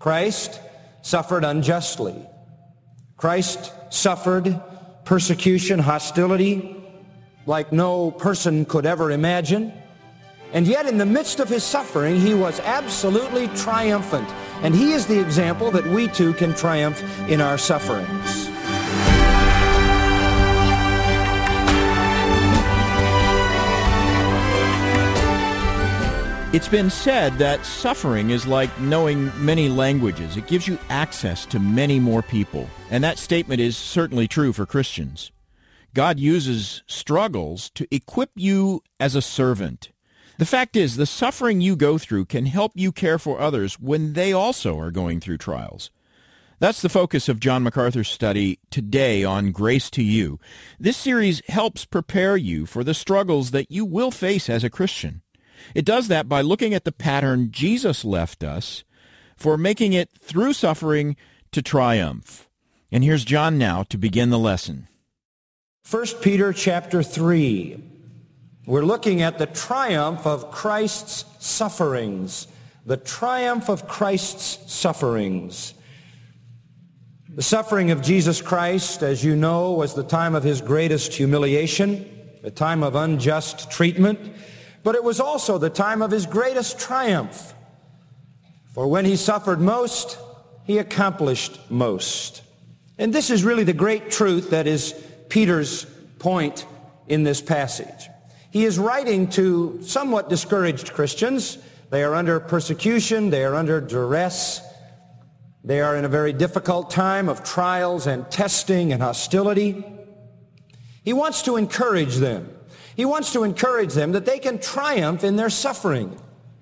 Christ suffered unjustly. Christ suffered persecution, hostility, like no person could ever imagine. And yet in the midst of his suffering, he was absolutely triumphant. And he is the example that we too can triumph in our sufferings. It's been said that suffering is like knowing many languages. It gives you access to many more people. And that statement is certainly true for Christians. God uses struggles to equip you as a servant. The fact is, the suffering you go through can help you care for others when they also are going through trials. That's the focus of John MacArthur's study today on Grace to You. This series helps prepare you for the struggles that you will face as a Christian. It does that by looking at the pattern Jesus left us for making it through suffering to triumph. And here's John now to begin the lesson. 1 Peter chapter 3. We're looking at the triumph of Christ's sufferings. The triumph of Christ's sufferings. The suffering of Jesus Christ, as you know, was the time of his greatest humiliation, the time of unjust treatment. But it was also the time of his greatest triumph. For when he suffered most, he accomplished most. And this is really the great truth that is Peter's point in this passage. He is writing to somewhat discouraged Christians. They are under persecution. They are under duress. They are in a very difficult time of trials and testing and hostility. He wants to encourage them. He wants to encourage them that they can triumph in their suffering.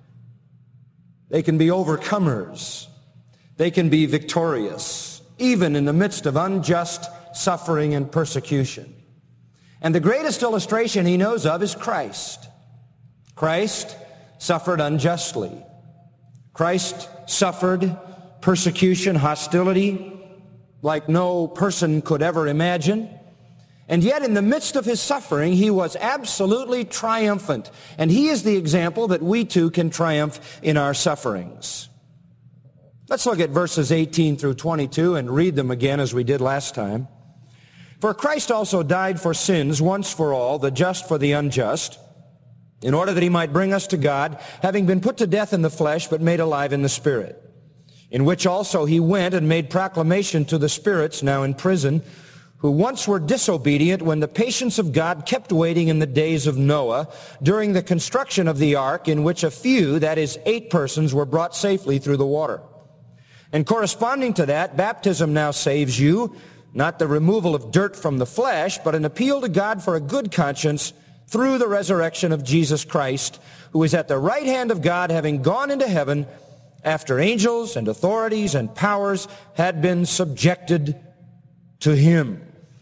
They can be overcomers. They can be victorious, even in the midst of unjust suffering and persecution. And the greatest illustration he knows of is Christ. Christ suffered unjustly. Christ suffered persecution, hostility, like no person could ever imagine. And yet in the midst of his suffering, he was absolutely triumphant. And he is the example that we too can triumph in our sufferings. Let's look at verses 18 through 22 and read them again as we did last time. For Christ also died for sins once for all, the just for the unjust, in order that he might bring us to God, having been put to death in the flesh, but made alive in the Spirit, in which also he went and made proclamation to the spirits now in prison, who once were disobedient when the patience of God kept waiting in the days of Noah during the construction of the ark, in which a few, that is 8 persons, were brought safely through the water. And corresponding to that, baptism now saves you, not the removal of dirt from the flesh, but an appeal to God for a good conscience through the resurrection of Jesus Christ, who is at the right hand of God, having gone into heaven after angels and authorities and powers had been subjected to him.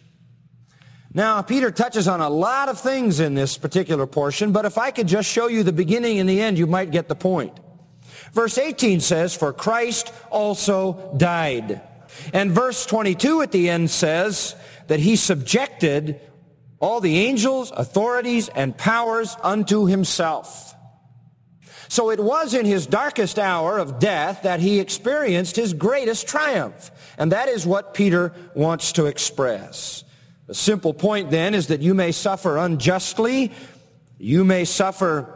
Now, Peter touches on a lot of things in this particular portion, but if I could just show you the beginning and the end, you might get the point. Verse 18 says, for Christ also died. And verse 22 at the end says that he subjected all the angels, authorities, and powers unto himself. So it was in his darkest hour of death that he experienced his greatest triumph. And that is what Peter wants to express. The simple point then is that you may suffer unjustly, you may suffer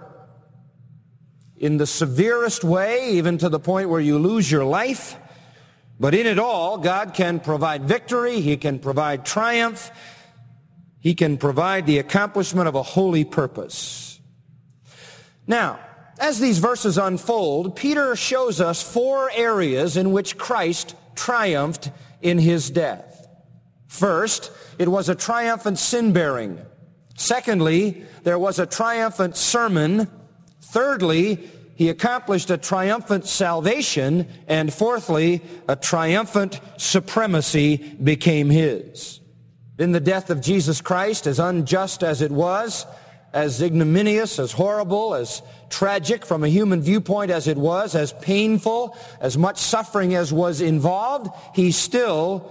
in the severest way, even to the point where you lose your life, but in it all, God can provide victory, he can provide triumph, he can provide the accomplishment of a holy purpose. Now, as these verses unfold, Peter shows us 4 areas in which Christ triumphed in his death. First, it was a triumphant sin-bearing. Secondly, there was a triumphant sermon. Thirdly, he accomplished a triumphant salvation. And fourthly, a triumphant supremacy became his. In the death of Jesus Christ, as unjust as it was, as ignominious, as horrible, as tragic from a human viewpoint as it was, as painful, as much suffering as was involved, he still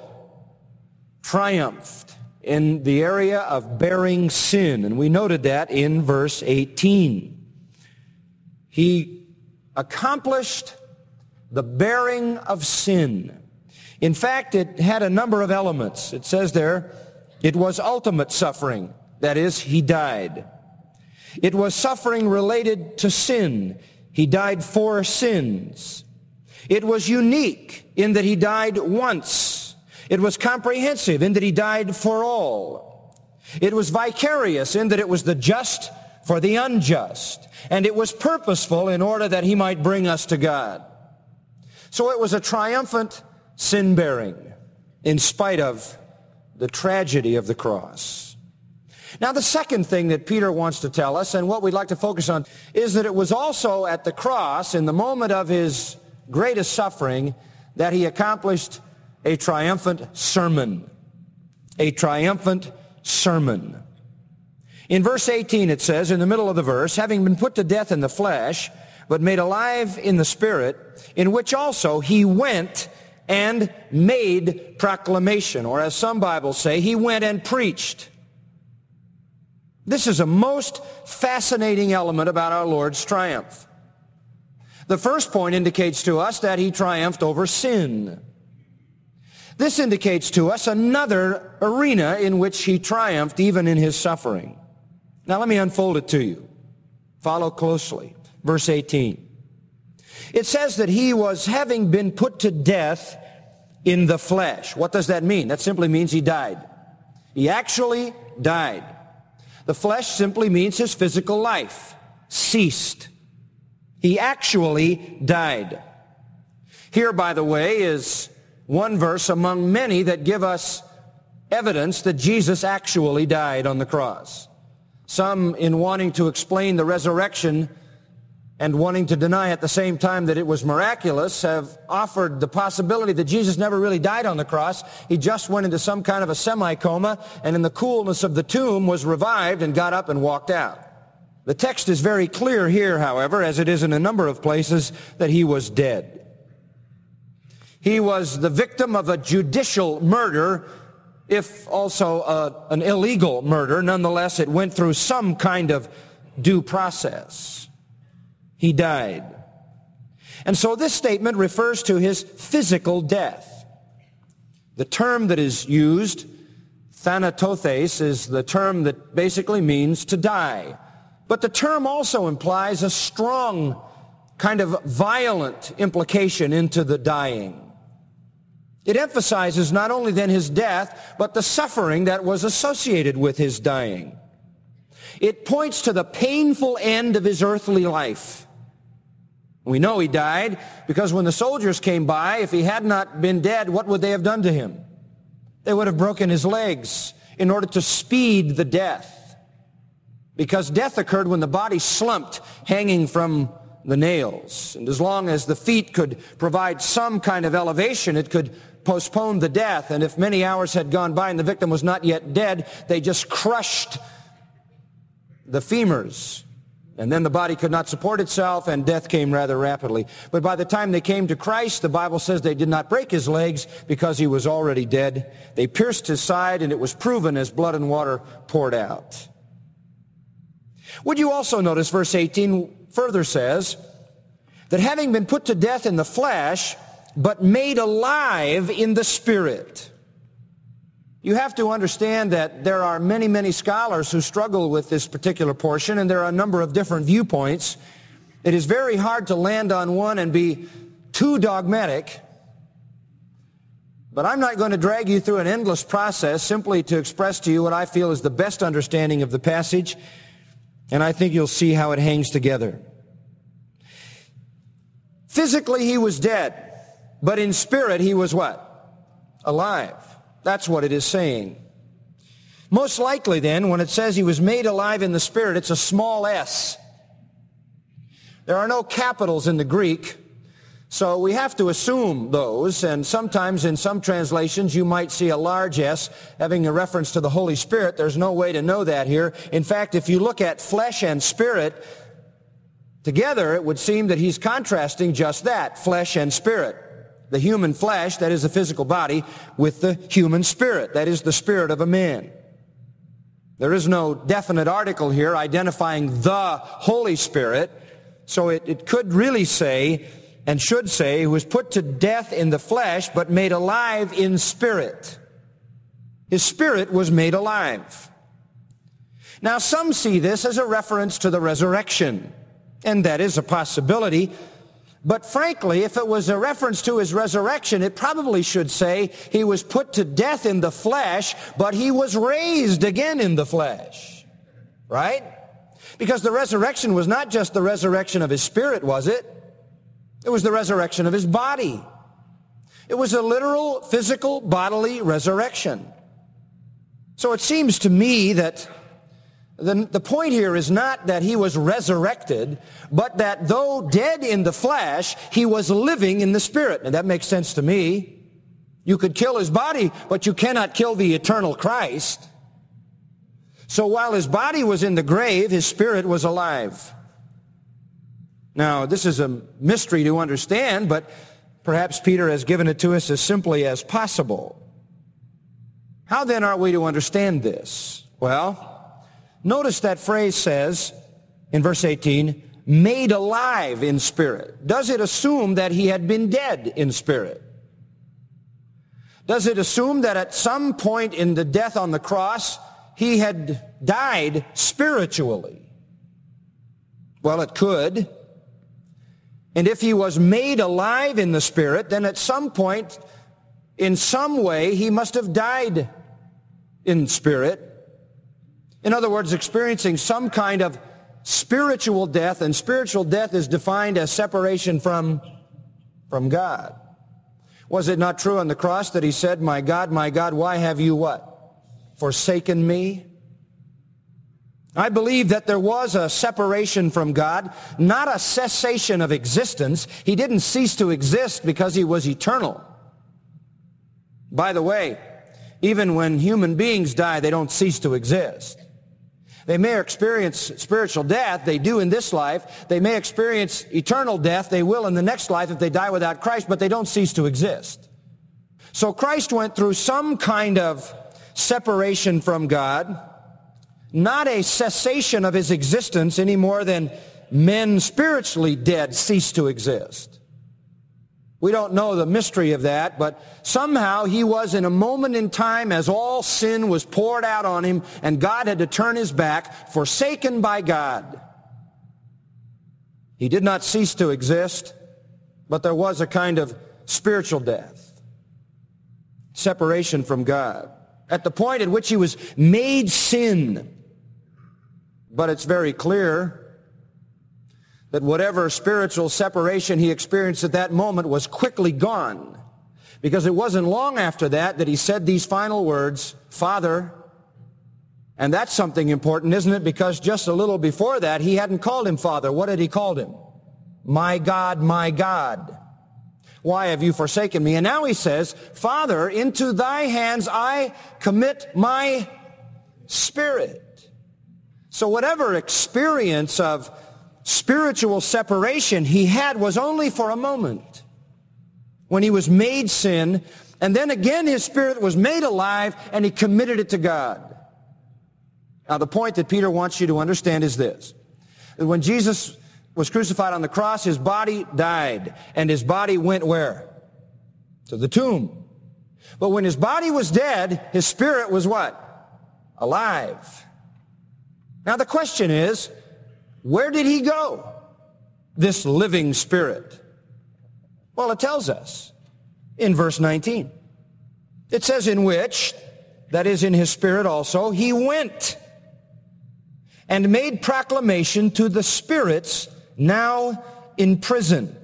triumphed in the area of bearing sin. And we noted that in verse 18. He accomplished the bearing of sin. In fact, it had a number of elements. It says there, it was ultimate suffering. That is, he died. It was suffering related to sin. He died for sins. It was unique in that he died once. It was comprehensive in that he died for all. It was vicarious in that it was the just for the unjust. And it was purposeful in order that he might bring us to God. So it was a triumphant sin-bearing in spite of the tragedy of the cross. Now, the second thing that Peter wants to tell us, and what we'd like to focus on, is that it was also at the cross, in the moment of his greatest suffering, that he accomplished a triumphant sermon. A triumphant sermon. In verse 18 it says, in the middle of the verse, having been put to death in the flesh, but made alive in the Spirit, in which also he went and made proclamation. Or as some Bibles say, he went and preached. This is a most fascinating element about our Lord's triumph. The first point indicates to us that he triumphed over sin. This indicates to us another arena in which he triumphed even in his suffering. Now let me unfold it to you. Follow closely. Verse 18. It says that he was having been put to death in the flesh. What does that mean? That simply means he died. He actually died. The flesh simply means his physical life ceased. He actually died. Here, by the way, is one verse among many that give us evidence that Jesus actually died on the cross. Some, in wanting to explain the resurrection and wanting to deny at the same time that it was miraculous, have offered the possibility that Jesus never really died on the cross. He just went into some kind of a semi-coma, and in the coolness of the tomb was revived and got up and walked out. The text is very clear here, however, as it is in a number of places, that he was dead. He was the victim of a judicial murder, if also an illegal murder. Nonetheless, it went through some kind of due process. He died. And so this statement refers to his physical death. The term that is used, thanatothes, is the term that basically means to die. But the term also implies a strong kind of violent implication into the dying. It emphasizes not only then his death, but the suffering that was associated with his dying. It points to the painful end of his earthly life. We know he died because when the soldiers came by, if he had not been dead, what would they have done to him? They would have broken his legs in order to speed the death. Because death occurred when the body slumped, hanging from the nails. And as long as the feet could provide some kind of elevation, it could postpone the death. And if many hours had gone by and the victim was not yet dead, they just crushed the femurs. And then the body could not support itself, and death came rather rapidly. But by the time they came to Christ, the Bible says they did not break his legs because he was already dead. They pierced his side, and it was proven as blood and water poured out. Would you also notice verse 18 further says that having been put to death in the flesh, but made alive in the Spirit. You have to understand that there are many, many scholars who struggle with this particular portion, and there are a number of different viewpoints. It is very hard to land on one and be too dogmatic, but I'm not going to drag you through an endless process simply to express to you what I feel is the best understanding of the passage, and I think you'll see how it hangs together. Physically, he was dead, but in spirit, he was what? Alive. That's what it is saying. Most likely then, when it says he was made alive in the Spirit, it's a small s. There are no capitals in the Greek, so we have to assume those, and sometimes in some translations you might see a large s having a reference to the Holy Spirit. There's no way to know that here. In fact, if you look at flesh and spirit together, it would seem that he's contrasting just that, flesh and spirit. The human flesh, that is the physical body, with the human spirit, that is the spirit of a man. There is no definite article here identifying the Holy Spirit, so it could really say and should say, who was put to death in the flesh, but made alive in spirit. His spirit was made alive. Now, some see this as a reference to the resurrection, and that is a possibility. But frankly, if it was a reference to his resurrection, it probably should say he was put to death in the flesh, but he was raised again in the flesh. Right? Because the resurrection was not just the resurrection of his spirit, was it? It was the resurrection of his body. It was a literal, physical, bodily resurrection. So it seems to me that the point here is not that he was resurrected, but that though dead in the flesh, he was living in the spirit. And that makes sense to me. You could kill his body, but you cannot kill the eternal Christ. So while his body was in the grave, his spirit was alive. Now, this is a mystery to understand, but perhaps Peter has given it to us as simply as possible. How then are we to understand this? Well, notice that phrase says, in verse 18, made alive in spirit. Does it assume that he had been dead in spirit? Does it assume that at some point in the death on the cross, he had died spiritually? Well, it could. And if he was made alive in the spirit, then at some point, in some way, he must have died in spirit. In other words, experiencing some kind of spiritual death, and spiritual death is defined as separation from God. Was it not true on the cross that he said, my God, why have you what? Forsaken me? I believe that there was a separation from God, not a cessation of existence. He didn't cease to exist because he was eternal. By the way, even when human beings die, they don't cease to exist. They may experience spiritual death. They do in this life. They may experience eternal death. They will in the next life if they die without Christ, but they don't cease to exist. So Christ went through some kind of separation from God, not a cessation of his existence any more than men spiritually dead cease to exist. We don't know the mystery of that, but somehow he was in a moment in time as all sin was poured out on him and God had to turn his back, forsaken by God. He did not cease to exist, but there was a kind of spiritual death, separation from God, at the point at which he was made sin. But it's very clear that whatever spiritual separation he experienced at that moment was quickly gone, because it wasn't long after that that he said these final words, Father. And that's something important, isn't it? Because just a little before that, he hadn't called him Father. What had he called him? My God, why have you forsaken me? And now he says, Father, into thy hands I commit my spirit. So whatever experience of spiritual separation he had was only for a moment, when he was made sin, and then again his spirit was made alive and he committed it to God. Now the point that Peter wants you to understand is this: that when Jesus was crucified on the cross, his body died, and his body went where? To the tomb. But when his body was dead, his spirit was what? Alive. Now the question is, where did he go, this living spirit? Well, it tells us in verse 19. It says, in which, that is in his spirit also, he went and made proclamation to the spirits now in prison.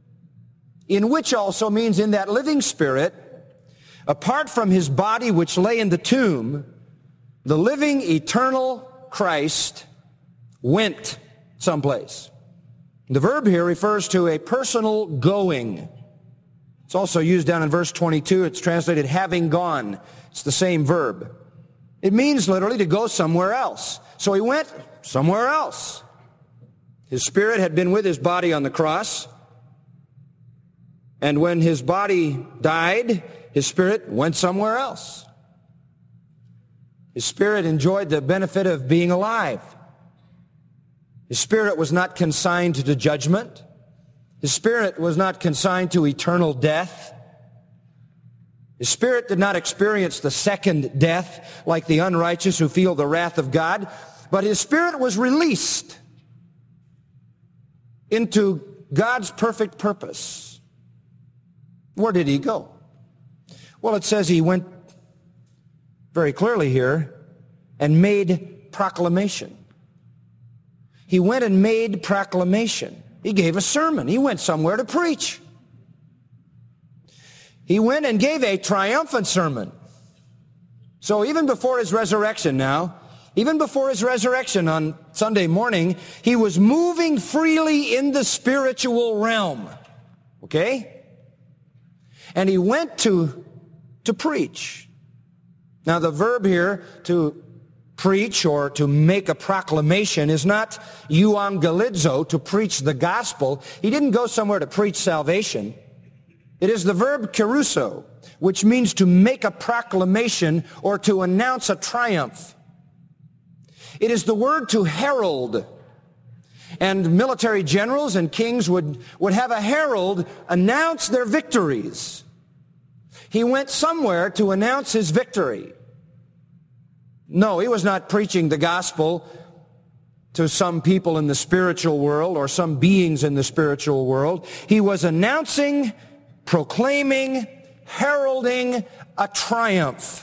In which also means in that living spirit, apart from his body which lay in the tomb, the living eternal Christ went someplace. The verb here refers to a personal going. It's also used down in verse 22. It's translated having gone. It's the same verb. It means literally to go somewhere else. So he went somewhere else. His spirit had been with his body on the cross. And when his body died, his spirit went somewhere else. His spirit enjoyed the benefit of being alive. His spirit was not consigned to judgment. His spirit was not consigned to eternal death. His spirit did not experience the second death like the unrighteous who feel the wrath of God, but his spirit was released into God's perfect purpose. Where did he go? Well, it says he went very clearly here and made proclamation. He went and made proclamation. He gave a sermon. He went somewhere to preach. He went and gave a triumphant sermon. So even before his resurrection now, even before his resurrection on Sunday morning, he was moving freely in the spiritual realm. Okay? And he went to preach. Now the verb here, to preach or to make a proclamation, is not euangelizo, to preach the gospel. He didn't go somewhere to preach salvation. It is the verb kerusso, which means to make a proclamation or to announce a triumph. It is the word to herald. And military generals and kings would have a herald announce their victories. He went somewhere to announce his victory. No, he was not preaching the gospel to some people in the spiritual world or some beings in the spiritual world. He was announcing, proclaiming, heralding a triumph.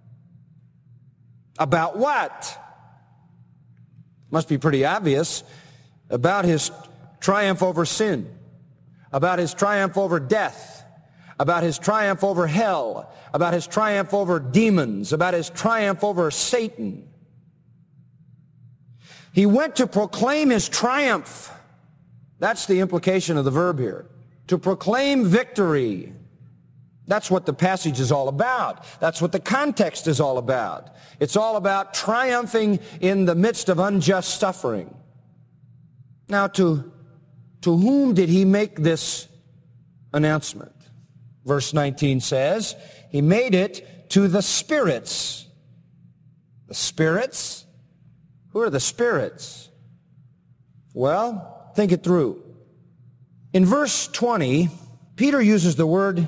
About what? Must be pretty obvious. About his triumph over sin, about his triumph over death, about his triumph over hell, about his triumph over demons, about his triumph over Satan. He went to proclaim his triumph. That's the implication of the verb here. To proclaim victory. That's what the passage is all about. That's what the context is all about. It's all about triumphing in the midst of unjust suffering. Now, to whom did he make this announcement? Verse 19 says, he made it to the spirits. The spirits? Who are the spirits? Well, think it through. In verse 20, Peter uses the word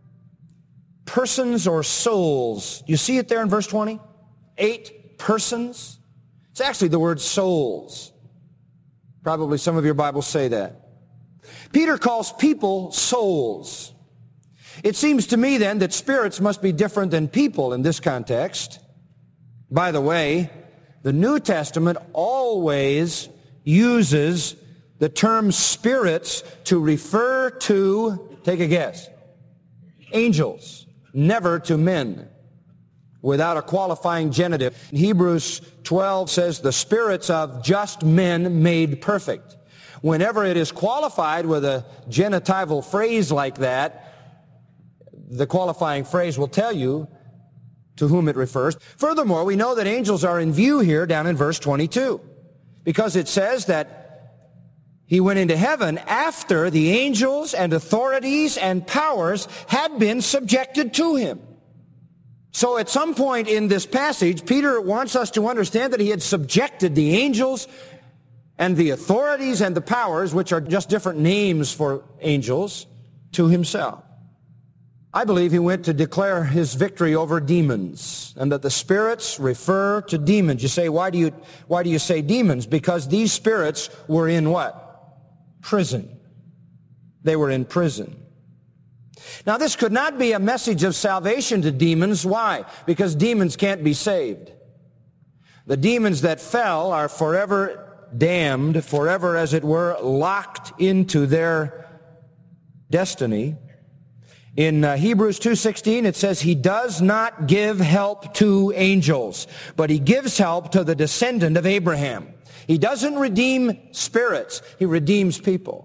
persons or souls. You see it there in verse 20? 8 persons. It's actually the word souls. Probably some of your Bibles say that. Peter calls people souls. It seems to me then that spirits must be different than people in this context. By the way, the New Testament always uses the term spirits to refer to, take a guess, angels, never to men, without a qualifying genitive. Hebrews 12 says the spirits of just men made perfect. Whenever it is qualified with a genitival phrase like that, the qualifying phrase will tell you to whom it refers. Furthermore, we know that angels are in view here down in verse 22, because it says that he went into heaven after the angels and authorities and powers had been subjected to him. So at some point in this passage, Peter wants us to understand that he had subjected the angels and the authorities and the powers, which are just different names for angels, to himself. I believe he went to declare his victory over demons, and that the spirits refer to demons. You say, why do you say demons? Because these spirits were in what? Prison. They were in prison. Now, this could not be a message of salvation to demons. Why? Because demons can't be saved. The demons that fell are forever damned, forever, as it were, locked into their destiny. In Hebrews 2:16, it says, he does not give help to angels, but he gives help to the descendant of Abraham. He doesn't redeem spirits. He redeems people.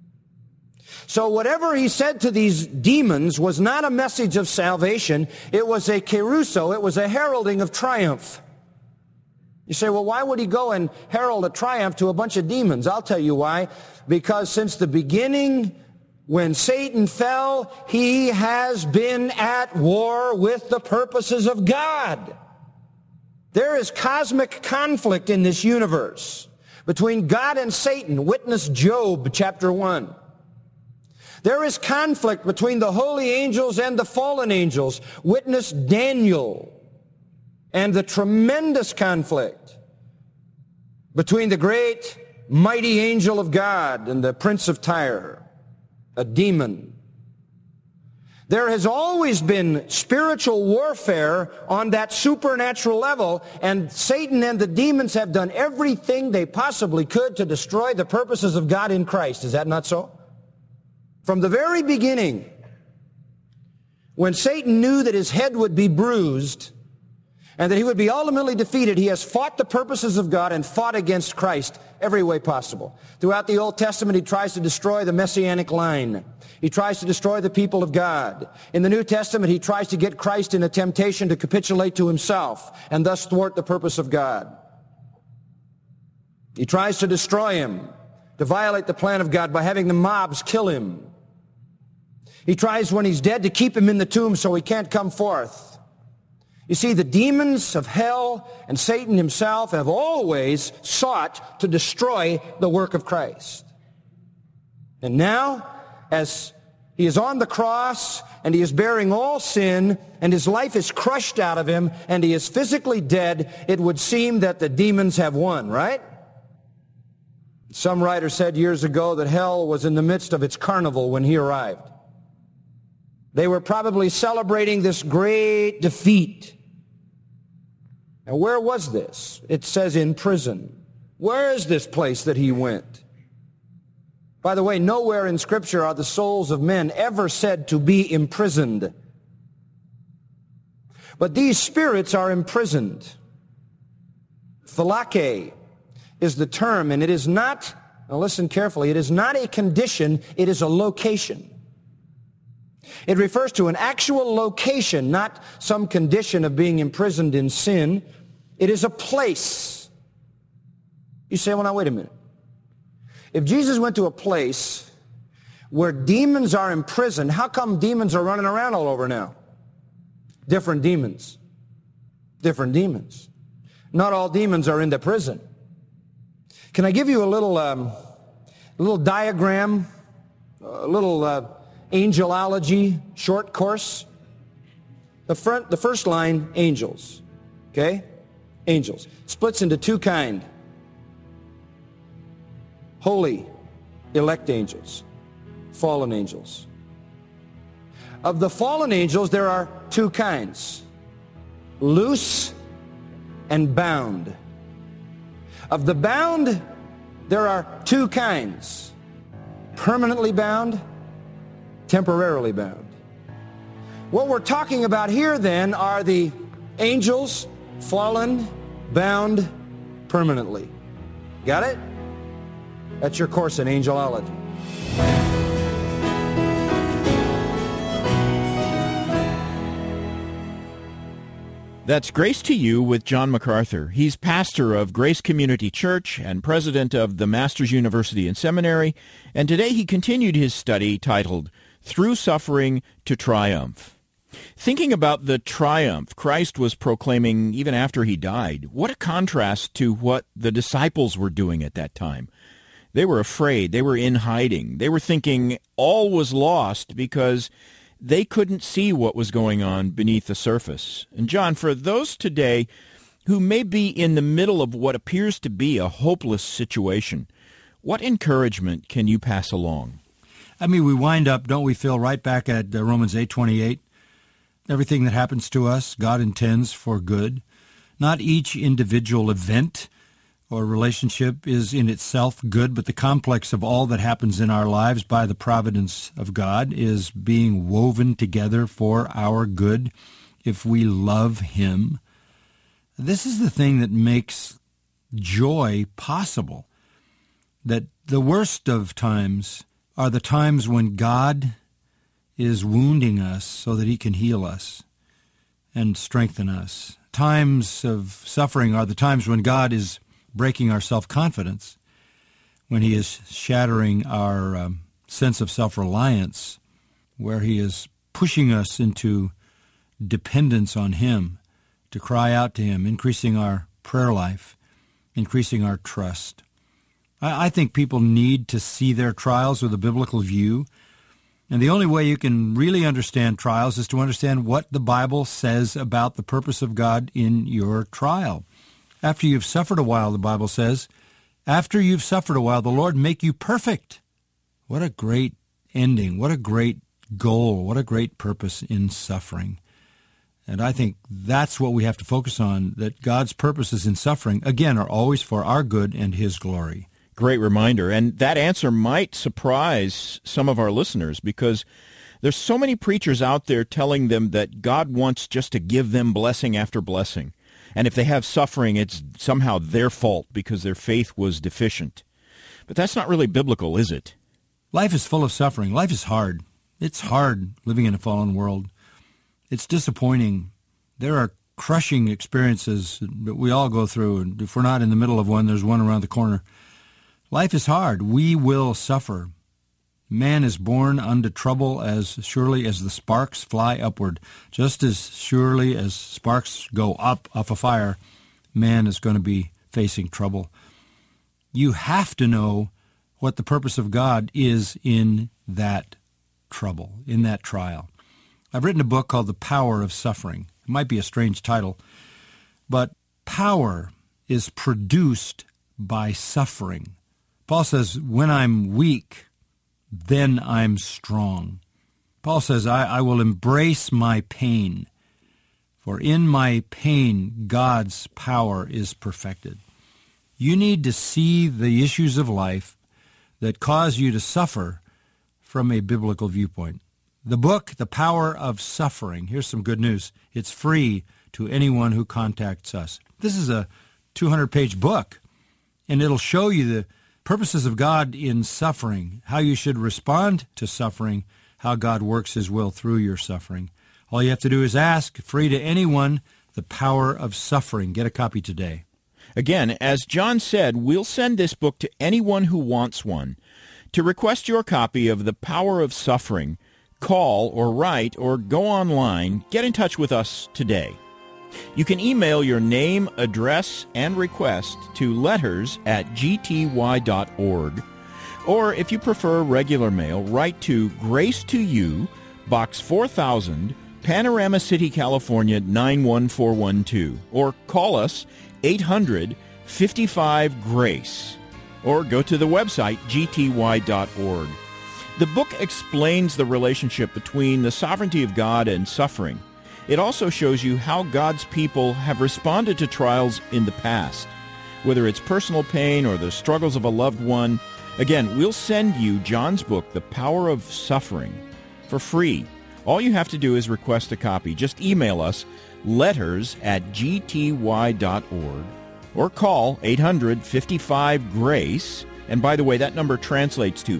So whatever he said to these demons was not a message of salvation. It was a kerusso. It was a heralding of triumph. You say, well, why would he go and herald a triumph to a bunch of demons? I'll tell you why. Because since the beginning, when Satan fell, he has been at war with the purposes of God. There is cosmic conflict in this universe between God and Satan. Witness Job chapter 1. There is conflict between the holy angels and the fallen angels. Witness Daniel and the tremendous conflict between the great mighty angel of God and the prince of Tyre, a demon. There has always been spiritual warfare on that supernatural level, and Satan and the demons have done everything they possibly could to destroy the purposes of God in Christ. Is that not so? From the very beginning, when Satan knew that his head would be bruised and that he would be ultimately defeated, he has fought the purposes of God and fought against Christ every way possible. Throughout the Old Testament, he tries to destroy the Messianic line. He tries to destroy the people of God. In the New Testament, he tries to get Christ in a temptation to capitulate to himself and thus thwart the purpose of God. He tries to destroy him, to violate the plan of God by having the mobs kill him. He tries when he's dead to keep him in the tomb so he can't come forth. You see, the demons of hell and Satan himself have always sought to destroy the work of Christ. And now, as he is on the cross and he is bearing all sin and his life is crushed out of him and he is physically dead, it would seem that the demons have won, right? Some writer said years ago that hell was in the midst of its carnival when he arrived. They were probably celebrating this great defeat. Now, where was this? It says in prison. Where is this place that he went? By the way, nowhere in Scripture are the souls of men ever said to be imprisoned. But these spirits are imprisoned. Philake is the term, and it is not, now listen carefully, it is not a condition, it is a location. It refers to an actual location, not some condition of being imprisoned in sin. It is a place. You say, well, now, wait a minute. If Jesus went to a place where demons are imprisoned, how come demons are running around all over now? Different demons. Different demons. Not all demons are in the prison. Can I give you a little diagram, a little angelology short course? The first line, angels. Okay? Angels. Splits into two kinds. Holy, elect angels. Fallen angels. Of the fallen angels, there are two kinds. Loose and bound. Of the bound, there are two kinds. Permanently bound, temporarily bound. What we're talking about here then are the angels, fallen, bound, permanently. Got it? That's your course in angelology. That's Grace to You with John MacArthur. He's pastor of Grace Community Church and president of the Masters University and Seminary, and today he continued his study titled Through Suffering to Triumph. Thinking about the triumph Christ was proclaiming even after he died, what a contrast to what the disciples were doing at that time. They were afraid. They were in hiding. They were thinking all was lost because they couldn't see what was going on beneath the surface. And John, for those today who may be in the middle of what appears to be a hopeless situation, what encouragement can you pass along? I mean, we wind up, don't we, Phil, right back at Romans 8:28. Everything that happens to us, God intends for good. Not each individual event or relationship is in itself good, but the complex of all that happens in our lives by the providence of God is being woven together for our good if we love Him. This is the thing that makes joy possible, that the worst of times are the times when God is wounding us so that He can heal us and strengthen us. Times of suffering are the times when God is breaking our self-confidence, when He is shattering our sense of self-reliance, where He is pushing us into dependence on Him, to cry out to Him, increasing our prayer life, increasing our trust. I think people need to see their trials with a biblical view. And the only way you can really understand trials is to understand what the Bible says about the purpose of God in your trial. After you've suffered a while, the Bible says, after you've suffered a while, the Lord make you perfect. What a great ending. What a great goal. What a great purpose in suffering. And I think that's what we have to focus on, that God's purposes in suffering, again, are always for our good and His glory. Great reminder. And that answer might surprise some of our listeners, because there's so many preachers out there telling them that God wants just to give them blessing after blessing. And if they have suffering, it's somehow their fault because their faith was deficient. But that's not really biblical, is it? Life is full of suffering. Life is hard. It's hard living in a fallen world. It's disappointing. There are crushing experiences that we all go through, and if we're not in the middle of one, there's one around the corner. Life is hard. We will suffer. Man is born unto trouble as surely as the sparks fly upward. Just as surely as sparks go up off a fire, man is going to be facing trouble. You have to know what the purpose of God is in that trouble, in that trial. I've written a book called The Power of Suffering. It might be a strange title, but power is produced by suffering. Paul says, when I'm weak, then I'm strong. Paul says, I will embrace my pain, for in my pain, God's power is perfected. You need to see the issues of life that cause you to suffer from a biblical viewpoint. The book, The Power of Suffering, here's some good news. It's free to anyone who contacts us. This is a 200-page book, and it'll show you the purposes of God in suffering, how you should respond to suffering, how God works His will through your suffering. All you have to do is ask, free to anyone, The Power of Suffering. Get a copy today. Again, as John said, we'll send this book to anyone who wants one. To request your copy of The Power of Suffering, call or write or go online. Get in touch with us today. You can email your name, address, and request to letters@gty.org. Or if you prefer regular mail, write to Grace to You, Box 4000, Panorama City, California, 91412. Or call us 800-55-GRACE. Or go to the website, gty.org. The book explains the relationship between the sovereignty of God and suffering. It also shows you how God's people have responded to trials in the past, whether it's personal pain or the struggles of a loved one. Again, we'll send you John's book, The Power of Suffering, for free. All you have to do is request a copy. Just email us, letters@gty.org, or call 800-55-GRACE. And by the way, that number translates to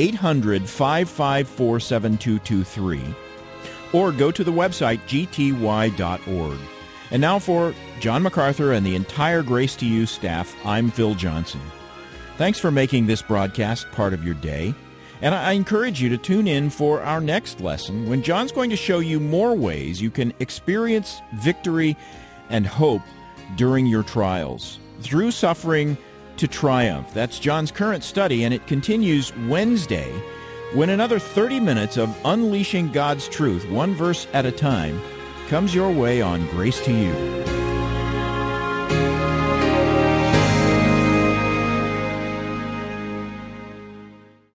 800-554-7223. Or go to the website, gty.org. And now for John MacArthur and the entire Grace to You staff, I'm Phil Johnson. Thanks for making this broadcast part of your day. And I encourage you to tune in for our next lesson, when John's going to show you more ways you can experience victory and hope during your trials, through suffering to triumph. That's John's current study, and it continues Wednesday, when another 30 minutes of unleashing God's truth, one verse at a time, comes your way on Grace to You.